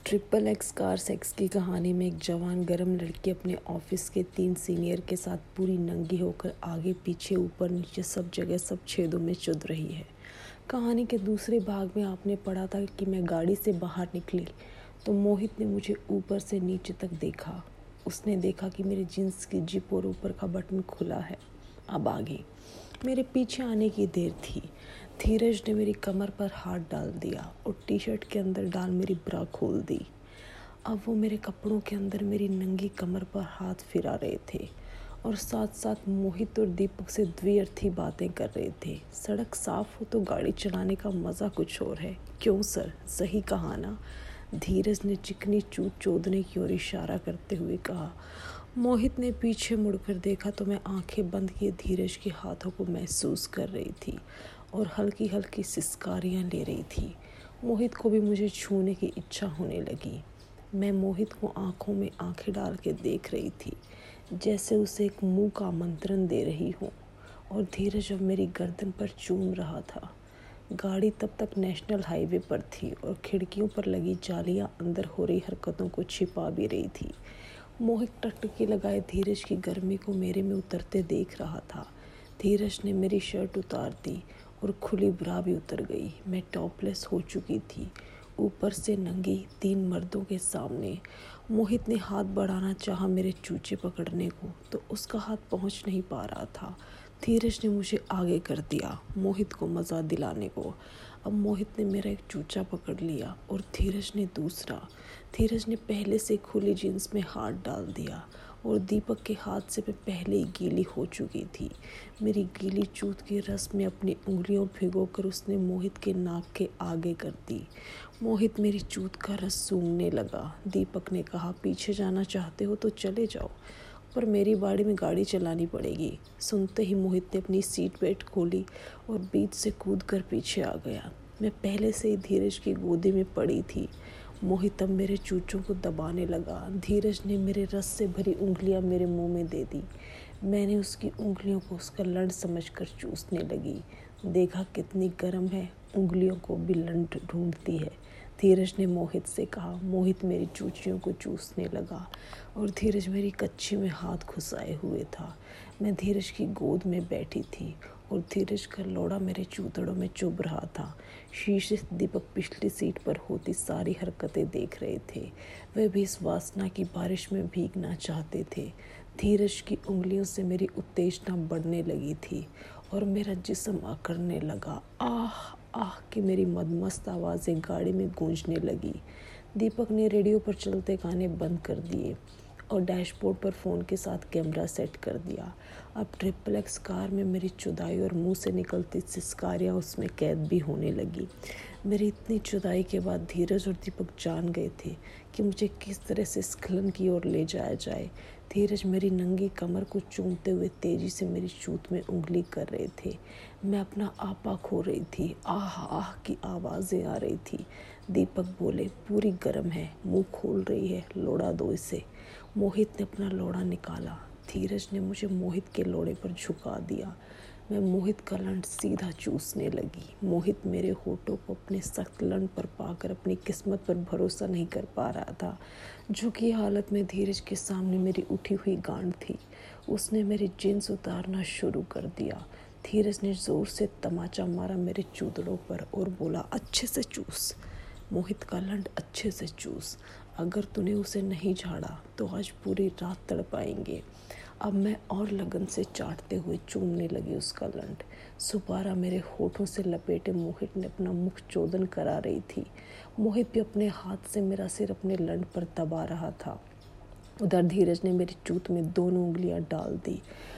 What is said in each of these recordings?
Triple x car sex की कहानी में एक जवान गर्म लड़की अपने ऑफिस के 3 सीनियर के साथ पूरी नंगी होकर आगे पीछे ऊपर नीचे सब जगह सब छेदों में चुद रही है। कहानी के दूसरे भाग में आपने पढ़ा था कि मैं गाड़ी से बाहर निकली तो मोहित ने मुझे ऊपर से नीचे तक देखा। उसने देखा कि मेरे जीन्स की जिप और ऊपर का बटन खुला है। अब आगे मेरे पीछे आने की देर थी। धीरज ने मेरी कमर पर हाथ डाल दिया और टी शर्ट के अंदर डाल मेरी ब्रा खोल दी। अब वो मेरे कपड़ों के अंदर मेरी नंगी कमर पर हाथ फिरा रहे थे और साथ साथ मोहित और दीपक से द्व्यर्थी बातें कर रहे थे। सड़क साफ हो तो गाड़ी चलाने का मज़ा कुछ और है, क्यों सर? सही कहा ना? धीरज ने चिकनी चूत चोदने की ओर इशारा करते हुए कहा। मोहित ने पीछे मुड़कर देखा तो मैं आंखें बंद किए धीरज के हाथों को महसूस कर रही थी और हल्की हल्की सिसकारियाँ ले रही थी। मोहित को भी मुझे छूने की इच्छा होने लगी। मैं मोहित को आंखों में आंखें डाल के देख रही थी, जैसे उसे एक मुंह का आमंत्रण दे रही हूँ, और धीरज अब मेरी गर्दन पर चूम रहा था। गाड़ी तब तक नेशनल हाईवे पर थी और खिड़कियों पर लगी जालियाँ अंदर हो रही हरकतों को छिपा भी रही थी। मोहित टकटकी लगाए धीरज की गर्मी को मेरे में उतरते देख रहा था। धीरज ने मेरी शर्ट उतार दी और खुली ब्रा भी उतर गई। मैं टॉपलेस हो चुकी थी, ऊपर से नंगी 3 मर्दों के सामने। मोहित ने हाथ बढ़ाना चाहा मेरे चूचे पकड़ने को, तो उसका हाथ पहुंच नहीं पा रहा था। धीरज ने मुझे आगे कर दिया मोहित को मज़ा दिलाने को। अब मोहित ने मेरा एक चूचा पकड़ लिया और धीरज ने दूसरा। धीरज ने पहले से खुली जींस में हाथ डाल दिया और दीपक के हाथ से मैं पहले ही गीली हो चुकी थी। मेरी गीली चूत की रस में अपनी उंगलियों भिगोकर उसने मोहित के नाक के आगे कर दी। मोहित मेरी चूत का रस सूंघने लगा। दीपक ने कहा, पीछे जाना चाहते हो तो चले जाओ, पर मेरी बाड़ी में गाड़ी चलानी पड़ेगी। सुनते ही मोहित ने अपनी सीट बेल्ट खोली और बीच से कूदकर पीछे आ गया। मैं पहले से ही धीरज की गोदी में पड़ी थी। मोहित अब मेरे चूचों को दबाने लगा। धीरज ने मेरे रस से भरी उंगलियां मेरे मुंह में दे दी। मैंने उसकी उंगलियों को उसका लंड समझकर चूसने लगी। देखा कितनी गर्म है, उंगलियों को भी लंड ढूंढती है, धीरज ने मोहित से कहा। मोहित मेरी चूचियों को चूसने लगा और धीरज मेरी कच्ची में हाथ घुसाए हुए था। मैं धीरज की गोद में बैठी थी और धीरज का लोड़ा मेरे चूतड़ों में चुभ रहा था। शीशे से दीपक पिछली सीट पर होती सारी हरकतें देख रहे थे। वे भी इस वासना की बारिश में भीगना चाहते थे। धीरज की उंगलियों से मेरी उत्तेजना बढ़ने लगी थी और मेरा जिस्म अकड़ने लगा। आह आह की मेरी मदमस्त आवाज़ें गाड़ी में गूंजने लगी। दीपक ने रेडियो पर चलते गाने बंद कर दिए और डैशबोर्ड पर फ़ोन के साथ कैमरा सेट कर दिया। अब ट्रिपल एक्स कार में मेरी चुदाई और मुंह से निकलती सिसकारियाँ उसमें कैद भी होने लगी। मेरी इतनी चुदाई के बाद धीरज और दीपक जान गए थे कि मुझे किस तरह से स्खलन की ओर ले जाया जाए। धीरज मेरी नंगी कमर को चूमते हुए तेजी से मेरी चूत में उंगली कर रहे थे। मैं अपना आपा खो रही थी। आह आह की आवाज़ें आ रही थी। दीपक बोले, पूरी गर्म है, मुंह खोल रही है, लोड़ा दो इसे। मोहित ने अपना लोड़ा निकाला। धीरज ने मुझे मोहित के लोड़े पर झुका दिया। मैं मोहित का लंड सीधा चूसने लगी। मोहित मेरे होठों को अपने सख्त लंड पर पाकर अपनी किस्मत पर भरोसा नहीं कर पा रहा था। झुकी हालत में धीरज के सामने मेरी उठी हुई गांड थी। उसने मेरी जींस उतारना शुरू कर दिया। धीरज ने जोर से तमाचा मारा मेरे चूतड़ों पर और बोला, अच्छे से चूस मोहित का लंड, अच्छे से चूस। अगर तूने उसे नहीं झाड़ा तो आज पूरी रात तड़पाएंगे। अब मैं और लगन से चाटते हुए चूमने लगी उसका लंड। सुपारा मेरे होठों से लपेटे मोहित ने अपना मुख चोदन करा रही थी। मोहित भी अपने हाथ से मेरा सिर अपने लंड पर दबा रहा था। उधर धीरज ने मेरी चूत में दोनों उंगलियां डाल दी।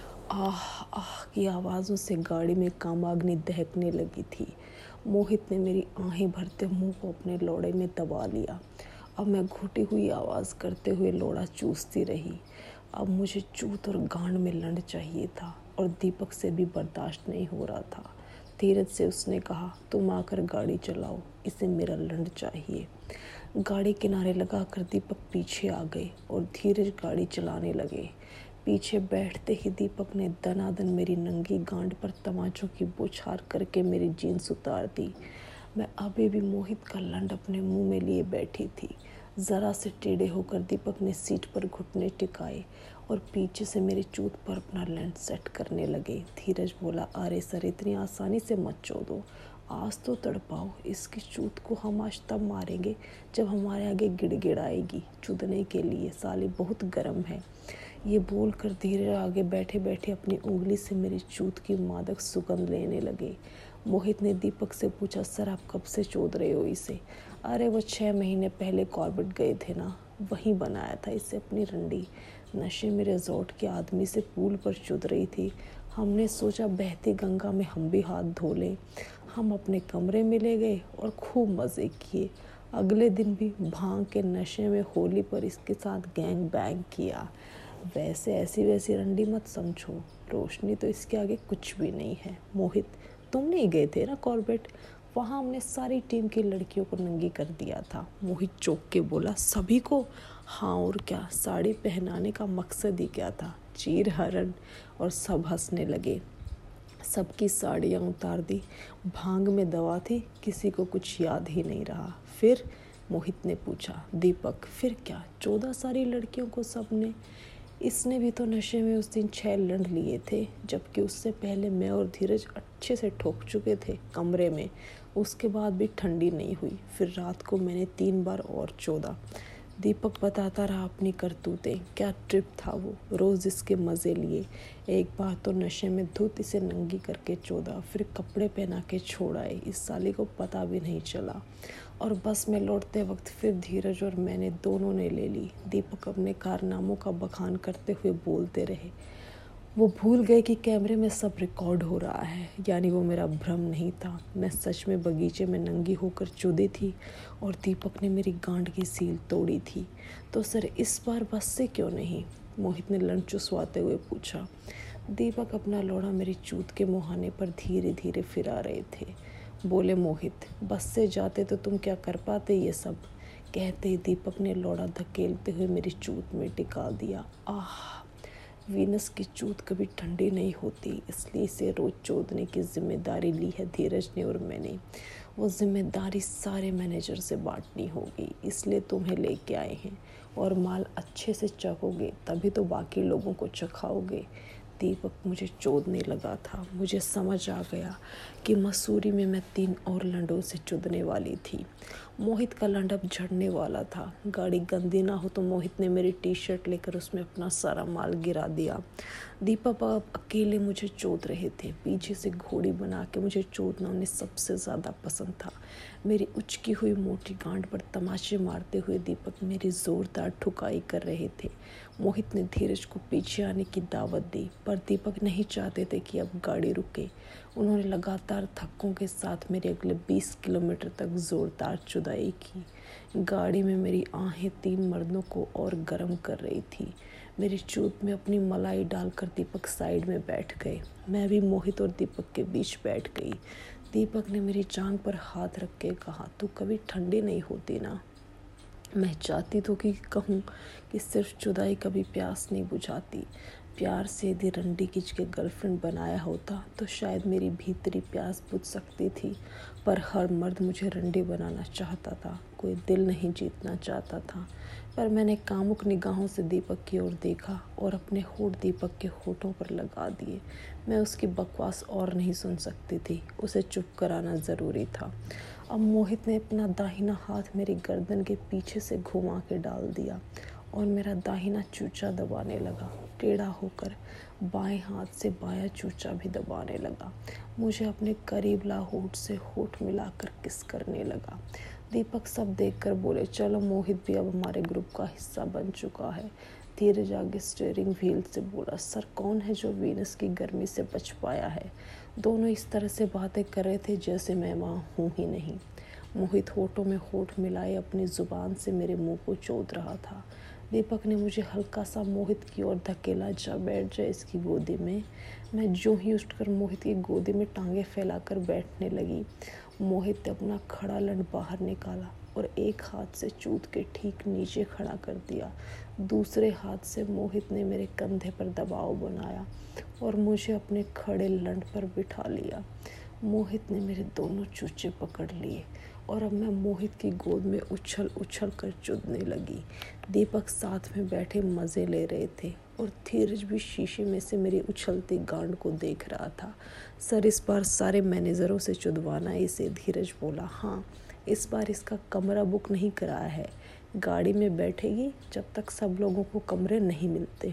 आह आह की आवाज़ों से गाड़ी में कामाग्नि दहकने लगी थी। मोहित ने मेरी आहें भरते मुंह को अपने लोड़े में दबा लिया। अब मैं घुटी हुई आवाज़ करते हुए लोड़ा चूसती रही। अब मुझे चूत और गांड में लंड चाहिए था और दीपक से भी बर्दाश्त नहीं हो रहा था। धीरज से उसने कहा, तुम आकर गाड़ी चलाओ, इसे मेरा लंड चाहिए। गाड़ी किनारे लगाकर दीपक पीछे आ गए और धीरज गाड़ी चलाने लगे। पीछे बैठते ही दीपक ने दनादन मेरी नंगी गांड पर तमाचों की बौछार करके मेरी जीन्स उतार दी। मैं अभी भी मोहित का लंड अपने मुंह में लिए बैठी थी। ज़रा से टेढ़े होकर दीपक ने सीट पर घुटने टिकाए और पीछे से मेरी चूत पर अपना लेंस सेट करने लगे। धीरज बोला, अरे सर, इतनी आसानी से मत चोदो, आज तो तड़पाओ। इसकी चूत को हम आज तब मारेंगे जब हमारे आगे गिड़गिड़ाएगी चूदने के लिए, साली बहुत गर्म है। ये बोलकर धीरे आगे बैठे बैठे अपनी उंगली से मेरी चूत की मादक सुगंध लेने लगे। मोहित ने दीपक से पूछा, सर आप कब से चोद रहे हो इसे? अरे वो 6 महीने पहले कॉर्बेट गए थे ना, वहीं बनाया था इसे अपनी रंडी। नशे में रिजॉर्ट के आदमी से पूल पर चुद रही थी। हमने सोचा बहती गंगा में हम भी हाथ धो लें। हम अपने कमरे में ले गए और खूब मज़े किए। अगले दिन भी भांग के नशे में होली पर इसके साथ गैंग बैंग किया। वैसे ऐसी वैसी रंडी मत समझो, रोशनी तो इसके आगे कुछ भी नहीं है। मोहित, तुम नहीं गए थे ना कॉर्बेट? वहाँ हमने सारी टीम की लड़कियों को नंगी कर दिया था। मोहित चौंक के बोला, सभी को? हाँ और क्या, साड़ी पहनाने का मकसद ही क्या था? चीर हरण। और सब हंसने लगे। सबकी साड़ियाँ उतार दी। भांग में दवा थी, किसी को कुछ याद ही नहीं रहा। फिर? मोहित ने पूछा। दीपक, फिर क्या, 14 सारी लड़कियों को सबने। इसने भी तो नशे में उस दिन 6 लड़ लिए थे, जबकि उससे पहले मैं और धीरज अच्छे से ठोक चुके थे कमरे में। उसके बाद भी ठंडी नहीं हुई। फिर रात को मैंने 3 बार और चोदा। दीपक बताता रहा अपनी करतूतें। क्या ट्रिप था वो, रोज़ इसके मज़े लिए। एक बार तो नशे में धुत इसे नंगी करके चोदा, फिर कपड़े पहना के छोड़ाए। इस साली को पता भी नहीं चला। और बस में लौटते वक्त फिर धीरज और मैंने दोनों ने ले ली। दीपक अपने कारनामों का बखान करते हुए बोलते रहे। वो भूल गए कि कैमरे में सब रिकॉर्ड हो रहा है, यानी वो मेरा भ्रम नहीं था। मैं सच में बगीचे में नंगी होकर चुदी थी और दीपक ने मेरी गांड की सील तोड़ी थी। तो सर इस बार बस से क्यों नहीं? मोहित ने लंच चुसवाते हुए पूछा। दीपक अपना लोड़ा मेरी चूत के मुहाने पर धीरे धीरे फिरा रहे थे। बोले, मोहित, बस से जाते तो तुम क्या कर पाते ये सब? कहते ही दीपक ने लोड़ा धकेलते हुए मेरी चूत में टिका दिया। आह, वीनस की चूत कभी ठंडी नहीं होती, इसलिए इसे रोज चोदने की जिम्मेदारी ली है धीरज ने और मैंने। वो जिम्मेदारी सारे मैनेजर से बांटनी होगी, इसलिए तुम्हें लेके आए हैं। और माल अच्छे से चखोगे तभी तो बाकी लोगों को चखाओगे। दीपक मुझे चोदने लगा था। मुझे समझ आ गया कि मसूरी में मैं 3 और लंडों से चुदने वाली थी। मोहित का लंड अब झड़ने वाला था। गाड़ी गंदी ना हो तो मोहित ने मेरी टी-शर्ट लेकर उसमें अपना सारा माल गिरा दिया। दीपक अब अकेले मुझे चोद रहे थे। पीछे से घोड़ी बना के मुझे चोदना उन्हें सबसे ज़्यादा पसंद था। मेरी उचकी हुई मोटी गांड पर तमाचे मारते हुए दीपक मेरी ज़ोरदार ठुकाई कर रहे थे। मोहित ने धीरज को पीछे आने की दावत दी, पर दीपक नहीं चाहते थे कि अब गाड़ी रुके। उन्होंने लगातार धक्कों के साथ मेरे अगले 20 किलोमीटर तक ज़ोरदार जुदाई की। गाड़ी में मेरी आहें 3 मर्दों को और गर्म कर रही थी। मेरी चूत में अपनी मलाई डालकर दीपक साइड में बैठ गए। मैं भी मोहित और दीपक के बीच बैठ गई। दीपक ने मेरी जांघ पर हाथ रख के कहा, तू कभी ठंडी नहीं होती ना? मैं चाहती तो कि कहूँ कि सिर्फ जुदाई कभी प्यास नहीं बुझाती। प्यार से यदि रंडी खींच के गर्लफ्रेंड बनाया होता तो शायद मेरी भीतरी प्यास बुझ सकती थी। पर हर मर्द मुझे रंडी बनाना चाहता था, कोई दिल नहीं जीतना चाहता था। पर मैंने कामुक निगाहों से दीपक की ओर देखा और अपने होठ दीपक के होठों पर लगा दिए। मैं उसकी बकवास और नहीं सुन सकती थी, उसे चुप कराना ज़रूरी था। अब मोहित ने अपना दाहिना हाथ मेरी गर्दन के पीछे से घुमा के डाल दिया और मेरा दाहिना चूचा दबाने लगा। टेढ़ा होकर बाएं हाथ से बायां चूचा भी दबाने लगा। मुझे अपने करीब ला होठ से होठ मिलाकर किस करने लगा। दीपक सब देखकर बोले, चलो मोहित भी अब हमारे ग्रुप का हिस्सा बन चुका है। धीरज आगे स्टीयरिंग व्हील से बोला, सर कौन है जो वीनस की गर्मी से बच पाया है? दोनों इस तरह से बातें कर रहे थे जैसे मैं वहाँ हूँ ही नहीं। मोहित होठों में होठ मिलाए अपनी ज़ुबान से मेरे मुंह को चोद रहा था। दीपक ने मुझे हल्का सा मोहित की ओर धकेला, जा बैठ जा इसकी गोदी में। मैं जो ही उठकर मोहित की गोदी में टांगे फैलाकर बैठने लगी। मोहित ने अपना खड़ा लंड बाहर निकाला और एक हाथ से चूत के ठीक नीचे खड़ा कर दिया। दूसरे हाथ से मोहित ने मेरे कंधे पर दबाव बनाया और मुझे अपने खड़े लंड पर बिठा लिया। मोहित ने मेरे दोनों चूचे पकड़ लिए और अब मैं मोहित की गोद में उछल उछल कर चुदने लगी। दीपक साथ में बैठे मज़े ले रहे थे और धीरज भी शीशे में से मेरी उछलती गांड को देख रहा था। सर, इस बार सारे मैनेजरों से चुदवाना इसे, धीरज बोला। हाँ, इस बार इसका कमरा बुक नहीं कराया है, गाड़ी में बैठेगी जब तक सब लोगों को कमरे नहीं मिलते।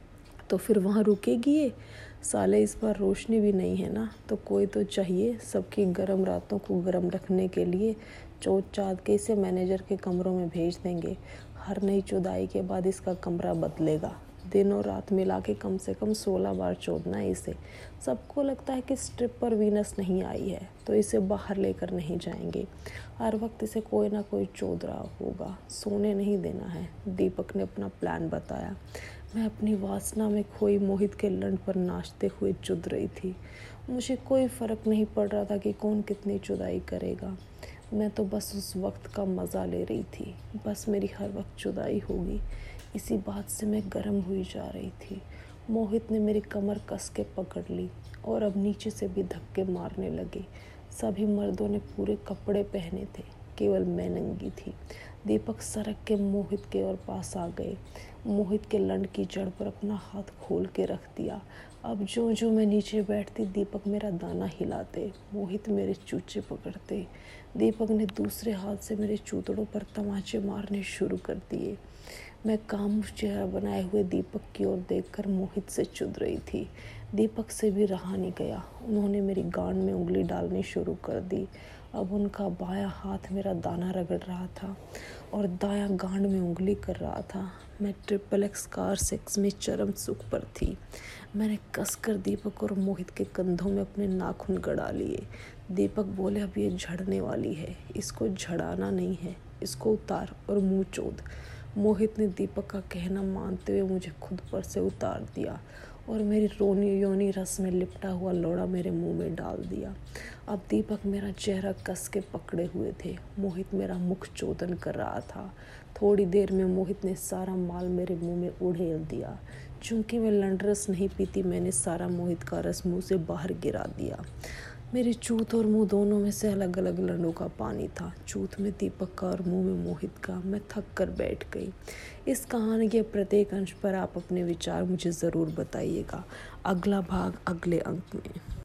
तो फिर वहाँ रुकेगी ये? साले, इस बार रोशनी भी नहीं है ना, तो कोई तो चाहिए सबकी गर्म रातों को गर्म रखने के लिए। चोट चाँद के इसे मैनेजर के कमरों में भेज देंगे। हर नई चुदाई के बाद इसका कमरा बदलेगा। दिन और रात मिला के कम से कम 16 बार चोदना है इसे। सबको लगता है कि स्ट्रिप पर वीनस नहीं आई है तो इसे बाहर लेकर नहीं जाएंगे। हर वक्त इसे कोई ना कोई चोद रहा होगा। सोने नहीं देना है, दीपक ने अपना प्लान बताया। मैं अपनी वासना में खोई मोहित के लंड पर नाचते हुए चुद रही थी। मुझे कोई फ़र्क नहीं पड़ रहा था कि कौन कितनी चुदाई करेगा। मैं तो बस उस वक्त का मज़ा ले रही थी। बस मेरी हर वक्त चुदाई होगी, इसी बात से मैं गर्म हुई जा रही थी। मोहित ने मेरी कमर कस के पकड़ ली और अब नीचे से भी धक्के मारने लगे। सभी मर्दों ने पूरे कपड़े पहने थे, केवल मैं नंगी थी। दीपक सरक के मोहित के और पास आ गए। मोहित के लंड की जड़ पर अपना हाथ खोल के रख दिया। अब जो जो मैं नीचे बैठती, दीपक मेरा दाना हिलाते, मोहित मेरे चूचे पकड़ते। दीपक ने दूसरे हाथ से मेरे चूतड़ों पर तमाचे मारने शुरू कर दिए। मैं खामोश चेहरा बनाए हुए दीपक की ओर देखकर मोहित से चुद रही थी। दीपक से भी रहा नहीं गया। उन्होंने मेरी गांड में उंगली डालनी शुरू कर दी। अब उनका बायां हाथ मेरा दाना रगड़ रहा था और दायां गांड में उंगली कर रहा था। मैं ट्रिपल एक्स कार सेक्स में चरम सुख पर थी। मैंने कसकर दीपक और मोहित के कंधों में अपने नाखून गड़ा लिए। दीपक बोले, अब ये झड़ने वाली है, इसको झड़ाना नहीं है, इसको उतार और मुंह चोद। मोहित ने दीपक का कहना मानते हुए मुझे खुद पर से उतार दिया और मेरी रोनी योनी रस में लिपटा हुआ लोड़ा मेरे मुंह में डाल दिया। अब दीपक मेरा चेहरा कस के पकड़े हुए थे। मोहित मेरा मुख चोदन कर रहा था। थोड़ी देर में मोहित ने सारा माल मेरे मुंह में उड़ेल दिया। चूंकि मैं लंडरस नहीं पीती, मैंने सारा मोहित का रस मुंह से बाहर गिरा दिया। मेरी चूत और मुंह दोनों में से अलग अलग लंडों का पानी था। चूत में दीपक का और मुंह में मोहित का। मैं थक कर बैठ गई। इस कहानी के प्रत्येक अंश पर आप अपने विचार मुझे ज़रूर बताइएगा। अगला भाग अगले अंक में।